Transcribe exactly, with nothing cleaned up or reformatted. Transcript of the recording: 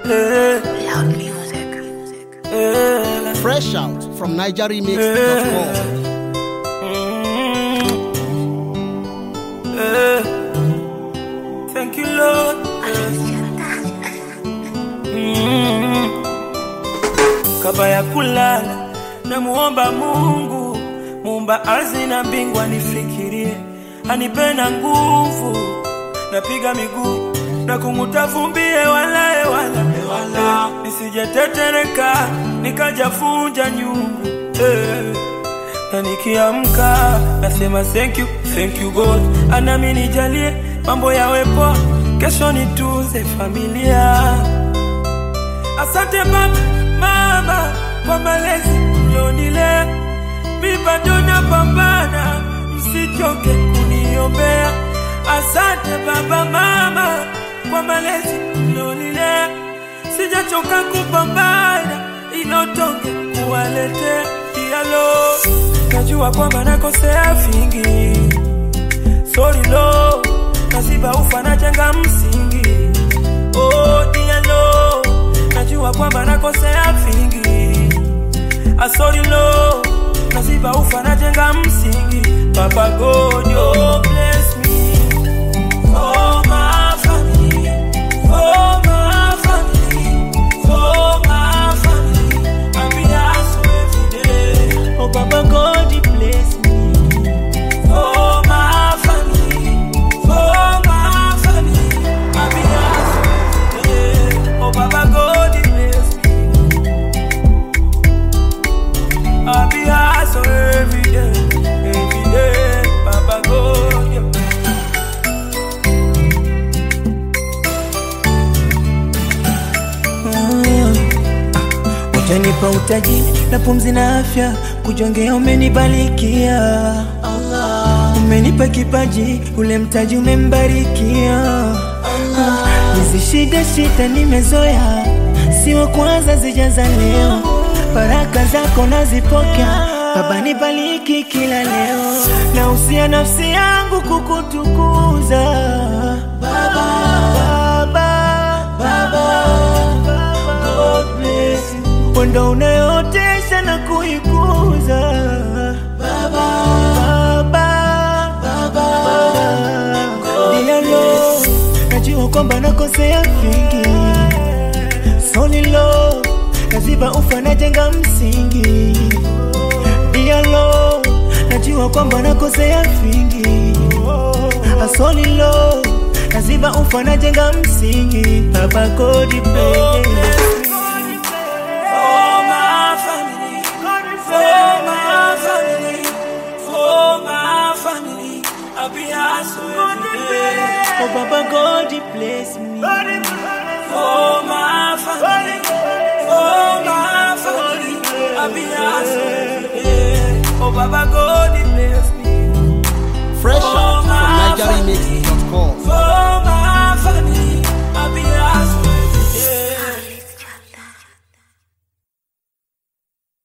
Yeah. Loud music. Yeah. Fresh out from niger remix dot com. Yeah. Thank you, Lord. Mm. Kabla ya kulala namuomba Mungu, muumba ardhi na mbingu anifikirie, anipenda nguvu, napiga miguu na kumutafumbie wala wala wala, nisijetetereka nikajafunja nyungu. Eh, na nikiamka nasema thank you, thank you God, anami nijalie mambo yawepo, kesho nitunze familia. Asante baba, mama kwa malezi mlionilea, mimi bado napambana, msichoke kuniombea. Asante baba, mama kwa malezi mlionilea, sijachoka kupambana, ilotoke kuwaletea dialo. Najua kwamba nakosea vingi, sorry lo, naziba ufa na jenga msingi. Oh dialo, najua kwamba nakosea vingi, ah sorry lo, naziba ufa na jenga msingi. Papa God, oh bless me for my family, for my family, for my family. I be hustle every day. Oh Papa God, bless me for my family, for my family. I be hustle every day. Oh Papa God, bless me. I be hustle every day, every day. Papa God, yeah. Utanipa utaji na pumzi na afya, kujongea umenibarikia Allah. Umenipa kipaji, ule mtaji umembarikia. Hizi shida shida nimezoea, si wa kwanza zijaza leo. Baraka zako nazipokea, Baba nibariki kila leo. Na usia nafsi yangu kukutukuza Baba, Baba, Baba, God bless you. Wendo unayotesha na kuikuza Baba, Baba, Baba, Dear Lord, najua kwamba nakosea vingi, sorry Lord, naziba ufa na jenga msingi. Dear Lord, najua kwamba nakosea vingi, ah sorry Lord, naziba ufa na jenga msingi. Baba God bless me. Oh Baba God, bless me for my family, for my family. I be hustle every day. Oh Baba God.